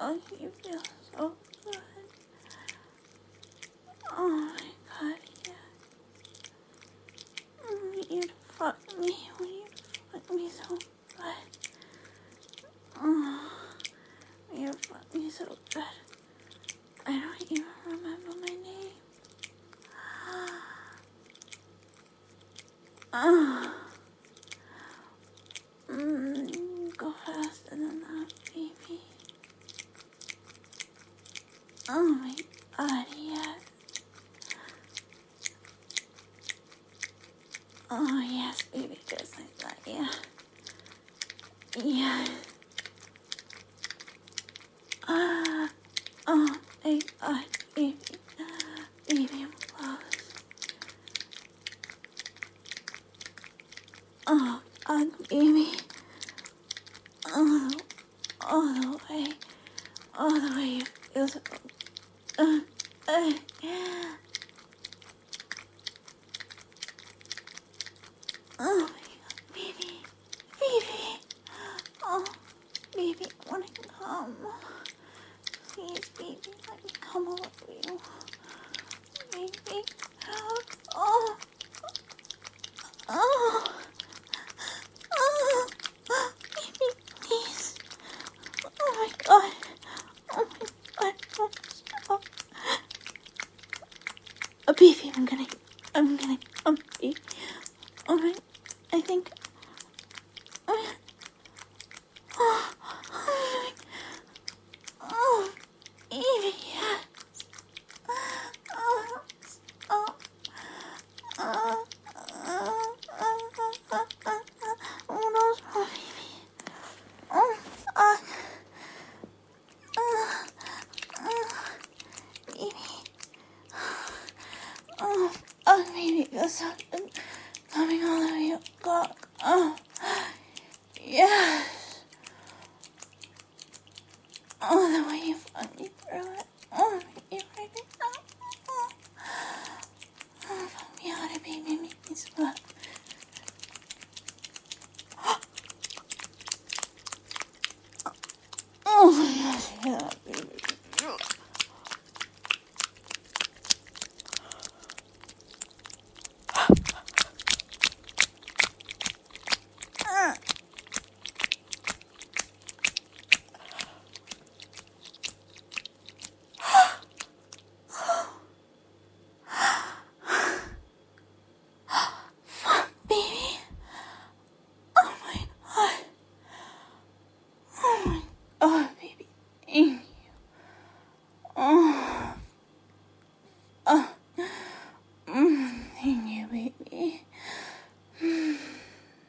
Oh, you feel so good. Oh my god, yeah. You'd fuck me when you fuck me so good. Oh, you fuck me so good. I don't even remember my name. Oh. Go faster than that, baby. Oh my god, yes. Oh yes, baby, just like that, yeah. Yeah. Oh my god, baby. Baby, I'm close. Oh god, baby. Oh, all the way. All the way you feel so uh, uh, oh my god, baby. Baby. Oh, baby, I wanna come. Please, baby, let me come over you. Baby. Oh. Oh. Oh. Baby, please. Oh my god. Oh my god. Oh, stop. Oh, baby, I'm gonna, baby. Oh my, I think, oh, oh, oh, oh, baby, yes. Oh, oh, oh, no, baby. Oh, baby. Oh, baby, there's something coming all over your cock. Oh, yes. Oh, the way you fuck me through it. Oh, you right now. Oh, fuck me out, baby, make me sweat. Oh, yes, yeah, baby.